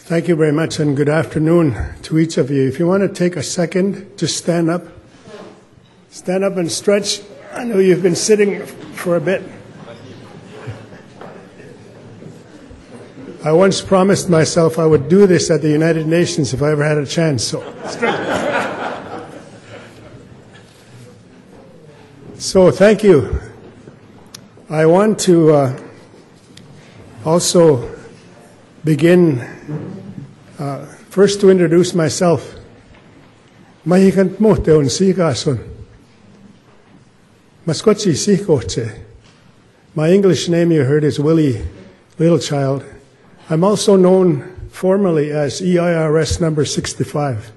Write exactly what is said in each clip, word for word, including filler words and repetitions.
Thank you very much, and good afternoon to each of you. If you want to take a second, just stand up. Stand up and stretch. I know you've been sitting for a bit. I once promised myself I would do this at the United Nations if I ever had a chance, so stretch. So thank you. I want to uh, also begin uh, first to introduce myself. Mahikant mo te on sikason. Maskochi sikoche. My English name you heard is Willie Littlechild. I'm also known formally as E I R S number sixty-five.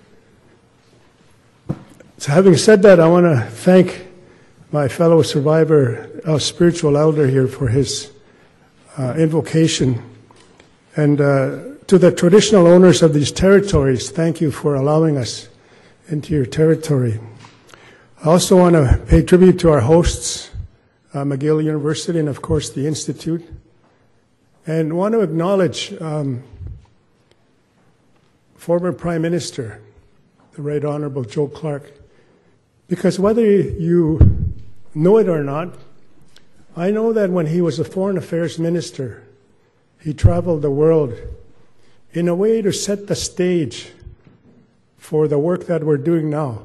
So having said that, I want to thank my fellow survivor, uh, spiritual elder here for his uh, invocation. And uh, to the traditional owners of these territories, thank you for allowing us into your territory. I also want to pay tribute to our hosts, uh, McGill University and, of course, the Institute. And want to acknowledge um, former Prime Minister, the Right Honorable Joe Clark, because whether you know it or not, I know that when he was a Foreign Affairs Minister, he traveled the world in a way to set the stage for the work that we're doing now.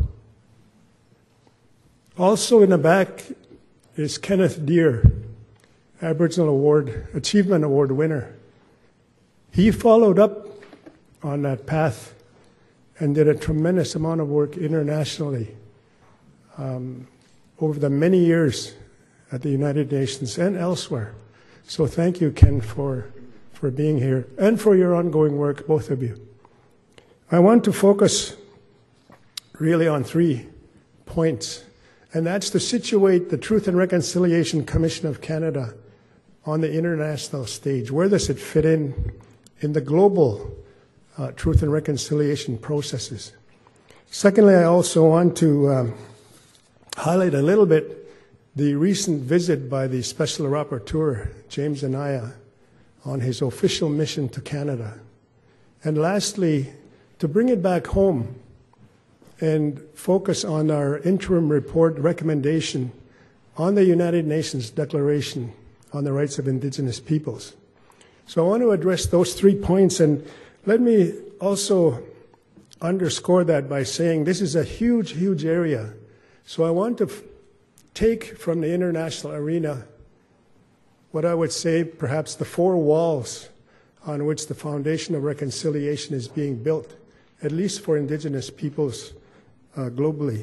Also in the back is Kenneth Deere, Aboriginal Award, Achievement Award winner. He followed up on that path and did a tremendous amount of work internationally um, over the many years at the United Nations and elsewhere. So thank you, Ken, for, for being here and for your ongoing work, both of you. I want to focus really on three points, and that's to situate the Truth and Reconciliation Commission of Canada on the international stage. Where does it fit in in the global uh, truth and reconciliation processes? Secondly, I also want to um, highlight a little bit the recent visit by the Special Rapporteur, James Anaya, on his official mission to Canada. And lastly, to bring it back home and focus on our interim report recommendation on the United Nations Declaration on the Rights of Indigenous Peoples. So I want to address those three points, and let me also underscore that by saying this is a huge, huge area. So I want to f- take from the international arena what I would say perhaps the four walls on which the foundation of reconciliation is being built, at least for Indigenous peoples uh, globally.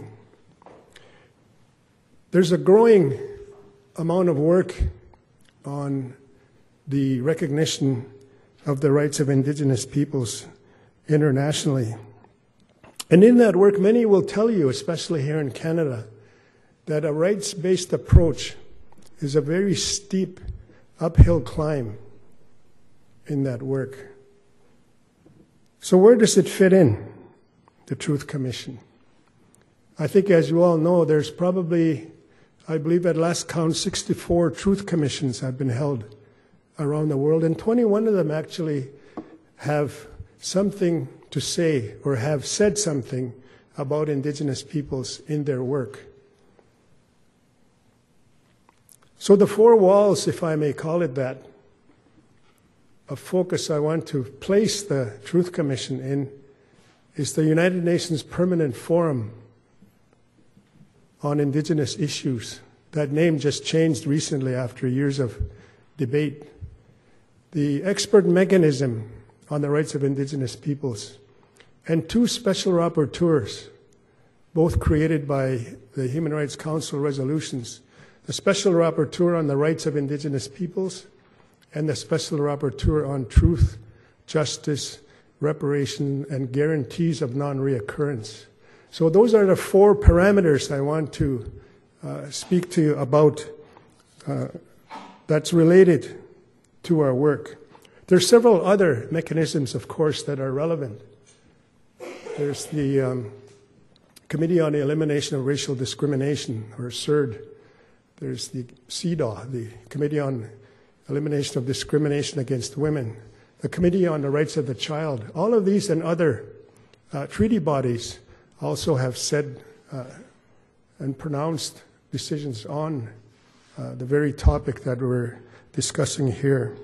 There's a growing amount of work on the recognition of the rights of Indigenous peoples internationally. And in that work, many will tell you, especially here in Canada, that a rights-based approach is a very steep uphill climb in that work. So where does it fit in, the Truth Commission? I think, as you all know, there's probably, I believe at last count, sixty-four Truth Commissions have been held around the world, and twenty-one of them actually have something to say or have said something about Indigenous peoples in their work. So the four walls, if I may call it that, of focus I want to place the Truth Commission in is the United Nations Permanent Forum on Indigenous Issues. That name just changed recently after years of debate. The expert mechanism on the rights of Indigenous peoples, and two special rapporteurs, both created by the Human Rights Council resolutions, the Special Rapporteur on the Rights of Indigenous Peoples and the Special Rapporteur on Truth, Justice, Reparation, and Guarantees of Non-Reoccurrence. So those are the four parameters I want to uh, speak to you about uh, that's related to our work. There's several other mechanisms, of course, that are relevant. There's the um, Committee on the Elimination of Racial Discrimination, or CERD. There's the C E D A W, the Committee on Elimination of Discrimination Against Women. the Committee on the Rights of the Child. All of these and other uh, treaty bodies also have said uh, and pronounced decisions on uh, the very topic that we're discussing here.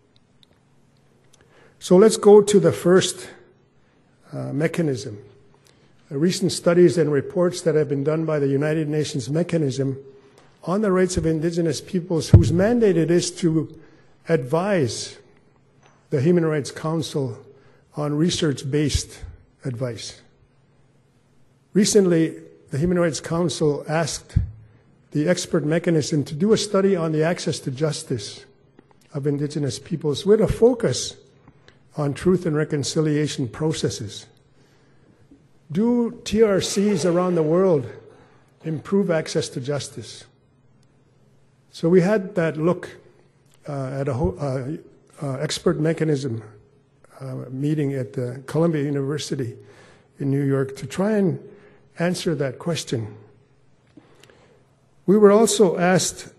So let's go to the first uh, mechanism. Uh, recent studies and reports that have been done by the United Nations Mechanism on the Rights of Indigenous Peoples, whose mandate it is to advise the Human Rights Council on research-based advice. Recently, the Human Rights Council asked the expert mechanism to do a study on the access to justice of Indigenous peoples with a focus on truth and reconciliation processes. Do T R Cs around the world improve access to justice? So we had that look uh, at a uh, uh, expert mechanism uh, meeting at the Columbia University in New York to try and answer that question. We were also asked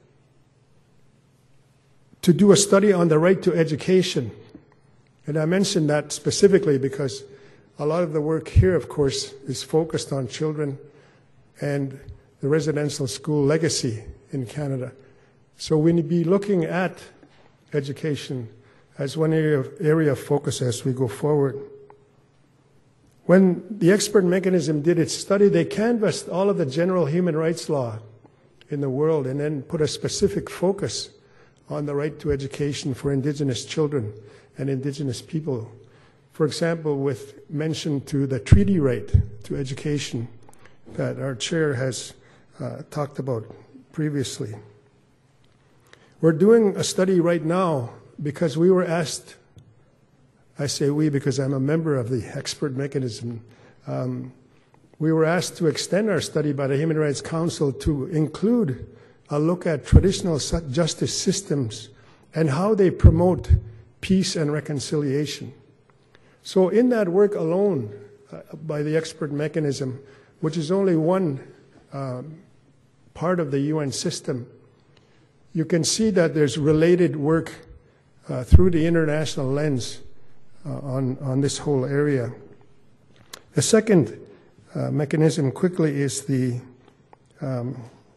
to do a study on the right to education. And I mentioned that specifically because a lot of the work here, of course, is focused on children and the residential school legacy in Canada. So we need to be looking at education as one area of, area of focus as we go forward. When the expert mechanism did its study, they canvassed all of the general human rights law in the world and then put a specific focus on the right to education for Indigenous children and Indigenous people. For example, with mention to the treaty right to education that our chair has uh, talked about previously. We're doing a study right now because we were asked, I say we because I'm a member of the expert mechanism, um, we were asked to extend our study by the Human Rights Council to include a look at traditional justice systems and how they promote peace and reconciliation. So in that work alone, uh, by the expert mechanism, which is only one um, part of the U N system, you can see that there's related work uh, through the international lens uh, on, on this whole area. The second uh, mechanism quickly is the, um,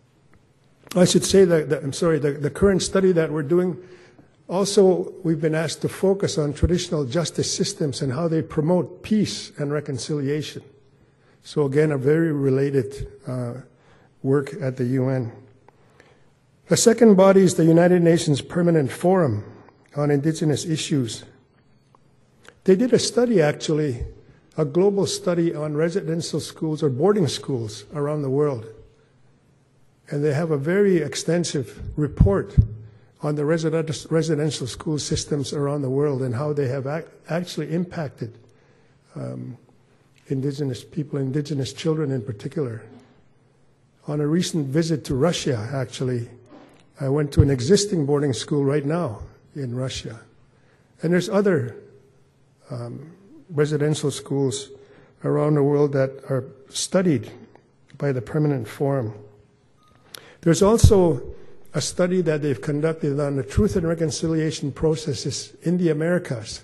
I should say that, that I'm sorry, the, the current study that we're doing. Also, we've been asked to focus on traditional justice systems and how they promote peace and reconciliation. So again, a very related uh, work at the U N. The second body is the United Nations Permanent Forum on Indigenous Issues. They did a study, actually, a global study on residential schools or boarding schools around the world. And they have a very extensive report on the resident, residential school systems around the world and how they have ac actually impacted um, Indigenous people, Indigenous children in particular. On a recent visit to Russia, actually, I went to an existing boarding school right now in Russia. And there's other um, residential schools around the world that are studied by the Permanent Forum. There's also a study that they've conducted on the truth and reconciliation processes in the Americas.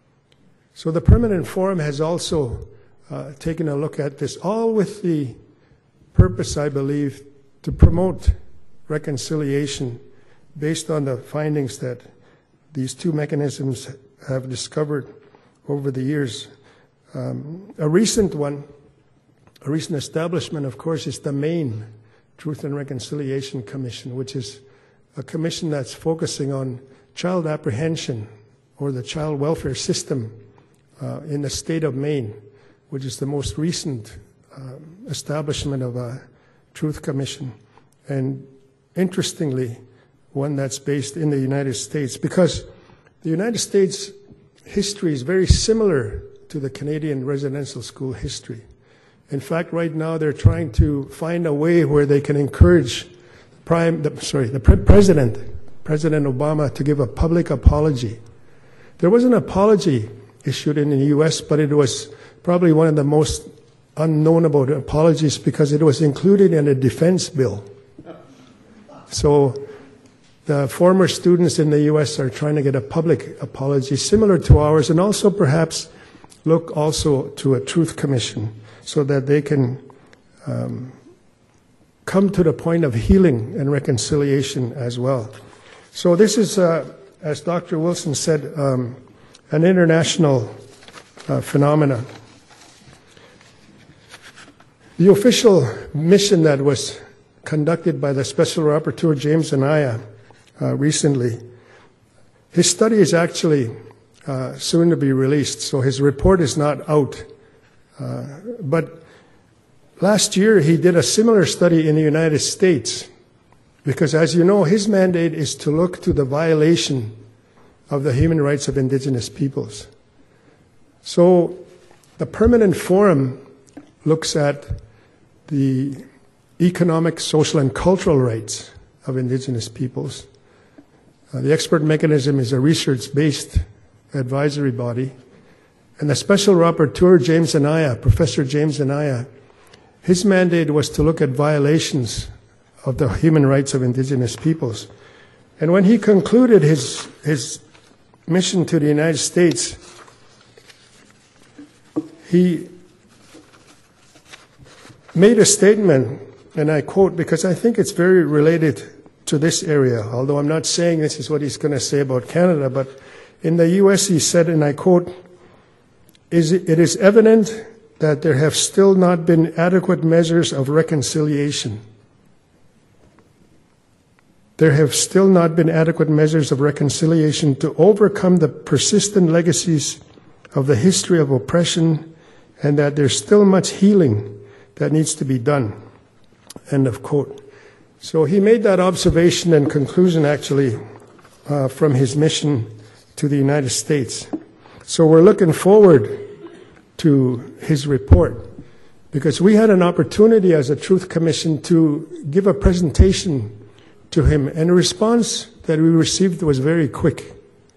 So the Permanent Forum has also uh, taken a look at this, all with the purpose, I believe, to promote reconciliation based on the findings that these two mechanisms have discovered over the years. Um, a recent one, a recent establishment, of course, is the Maine Truth and Reconciliation Commission, which is a commission that's focusing on child apprehension or the child welfare system uh, in the state of Maine, which is the most recent uh, establishment of a truth commission. And interestingly, one that's based in the United States, because the United States history is very similar to the Canadian residential school history. In fact, right now they're trying to find a way where they can encourage Prime, the, sorry, the pre President, President Obama, to give a public apology. There was an apology issued in the U S, but it was probably one of the most unknown about apologies because it was included in a defense bill. So the former students in the U S are trying to get a public apology similar to ours, and also perhaps look also to a truth commission so that they can um, come to the point of healing and reconciliation as well. So this is, uh, as Doctor Wilson said, um, an international uh, phenomenon. The official mission that was conducted by the Special Rapporteur James Anaya uh, recently, his study is actually uh, soon to be released, so his report is not out. Uh, but last year he did a similar study in the United States, because as you know, his mandate is to look to the violation of the human rights of indigenous peoples. So the Permanent Forum looks at the economic, social, and cultural rights of indigenous peoples. Uh, the expert mechanism is a research-based advisory body. And the Special Rapporteur, James Anaya, Professor James Anaya, his mandate was to look at violations of the human rights of indigenous peoples. And when he concluded his, his mission to the United States, he made a statement, and I quote, because I think it's very related to this area, although I'm not saying this is what he's going to say about Canada, but in the U S he said, and I quote, "Is it, it is evident that there have still not been adequate measures of reconciliation. There have still not been adequate measures of reconciliation to overcome the persistent legacies of the history of oppression, and that there's still much healing that needs to be done." End of quote. So he made that observation and conclusion actually uh, from his mission to the United States. So we're looking forward to his report, because we had an opportunity as a Truth Commission to give a presentation to him, and the response that we received was very quick.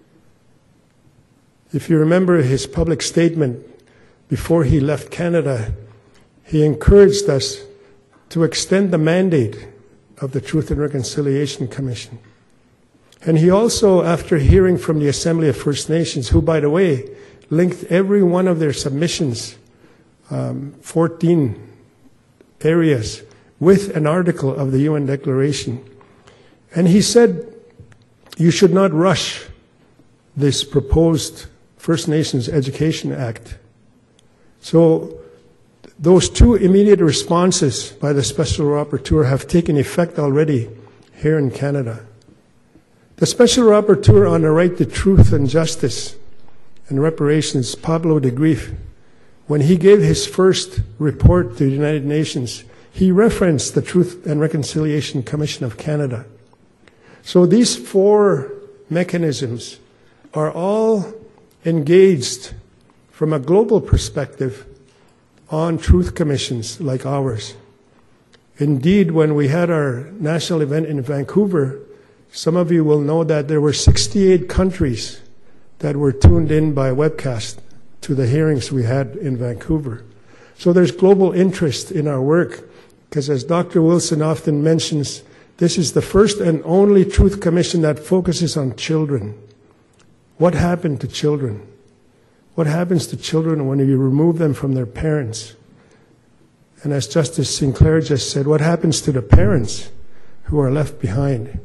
If you remember his public statement before he left Canada, he encouraged us to extend the mandate of the Truth and Reconciliation Commission. And he also, after hearing from the Assembly of First Nations, who, by the way, linked every one of their submissions, um, fourteen areas, with an article of the U N Declaration. And he said, you should not rush this proposed First Nations Education Act. So those two immediate responses by the Special Rapporteur have taken effect already here in Canada. The Special Rapporteur on the Right to Truth and Justice and Reparations, Pablo de Grief, when he gave his first report to the United Nations, he referenced the Truth and Reconciliation Commission of Canada. So these four mechanisms are all engaged from a global perspective on truth commissions like ours. Indeed, when we had our national event in Vancouver, some of you will know that there were sixty-eight countries that were tuned in by webcast to the hearings we had in Vancouver. So there's global interest in our work, because as Doctor Wilson often mentions, this is the first and only Truth Commission that focuses on children. What happened to children? What happens to children when you remove them from their parents? And as Justice Sinclair just said, what happens to the parents who are left behind?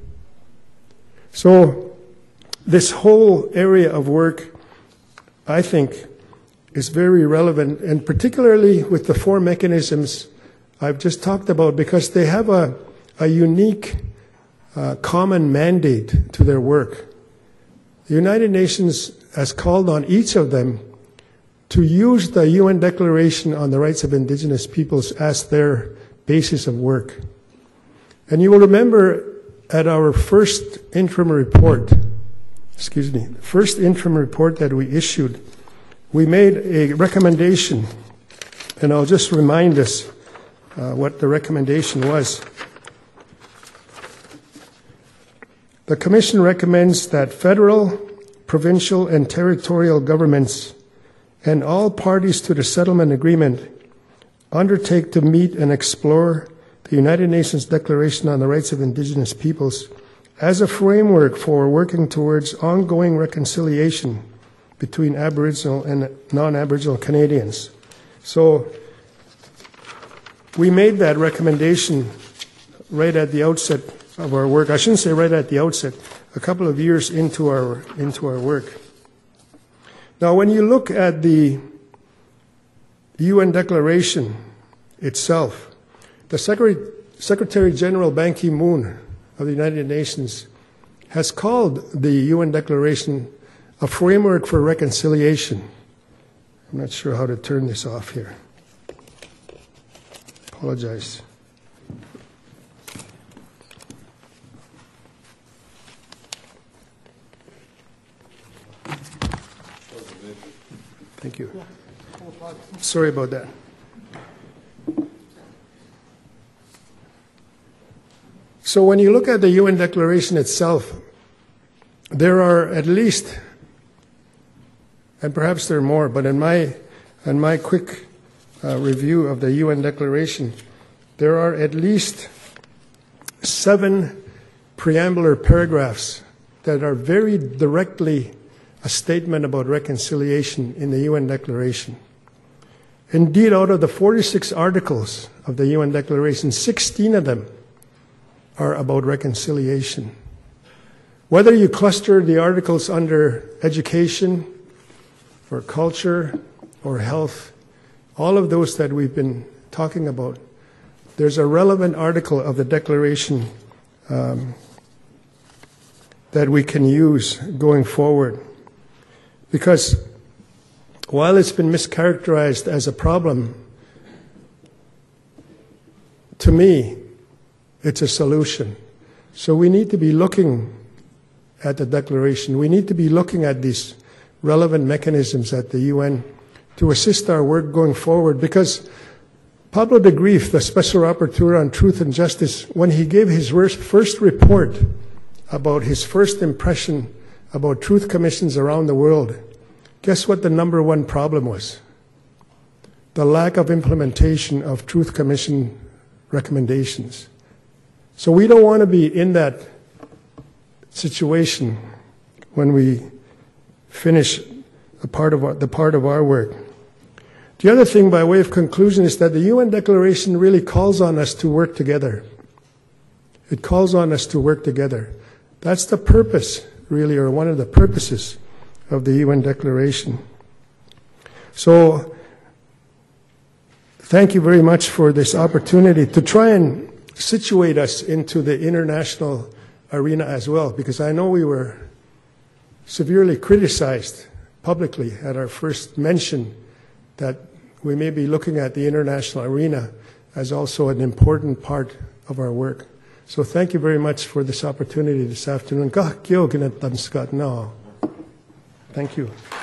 So this whole area of work, I think, is very relevant, and particularly with the four mechanisms I've just talked about, because they have a, a unique uh, common mandate to their work. The United Nations has called on each of them to use the U N Declaration on the Rights of Indigenous Peoples as their basis of work. And you will remember at our first interim report, excuse me, first interim report that we issued, we made a recommendation, and I'll just remind us uh, what the recommendation was. The Commission recommends that federal, provincial, and territorial governments and all parties to the settlement agreement undertake to meet and explore the United Nations Declaration on the Rights of Indigenous Peoples as a framework for working towards ongoing reconciliation between Aboriginal and non-Aboriginal Canadians. So we made that recommendation right at the outset of our work. I shouldn't say right at the outset, a couple of years into our, into our work. Now, when you look at the U N Declaration itself, the Secretary, Secretary General Ban Ki-moon of the United Nations has called the U N Declaration a framework for reconciliation. I'm not sure how to turn this off here. Apologize. Thank you. Sorry about that. So when you look at the U N Declaration itself, there are at least, and perhaps there are more, but in my, in my quick uh, review of the U N Declaration, there are at least seven preambular paragraphs that are very directly a statement about reconciliation in the U N Declaration. Indeed, out of the forty-six articles of the U N Declaration, sixteen of them are about reconciliation. Whether you cluster the articles under education, or culture, or health, all of those that we've been talking about, there's a relevant article of the Declaration um, that we can use going forward. Because while it's been mischaracterized as a problem, to me, it's a solution. So we need to be looking at the Declaration. We need to be looking at these relevant mechanisms at the U N to assist our work going forward. Because Pablo de Greiff, the Special Rapporteur on Truth and Justice, when he gave his first report about his first impression about truth commissions around the world, guess what the number one problem was? The lack of implementation of Truth Commission recommendations. So we don't want to be in that situation when we finish a part of our, the part of our work. The other thing, by way of conclusion, is that the U N Declaration really calls on us to work together. It calls on us to work together. That's the purpose, really, or one of the purposes of the U N Declaration. So, thank you very much for this opportunity to try and situate us into the international arena as well, because I know we were severely criticized publicly at our first mention that we may be looking at the international arena as also an important part of our work. So thank you very much for this opportunity this afternoon. Thank you.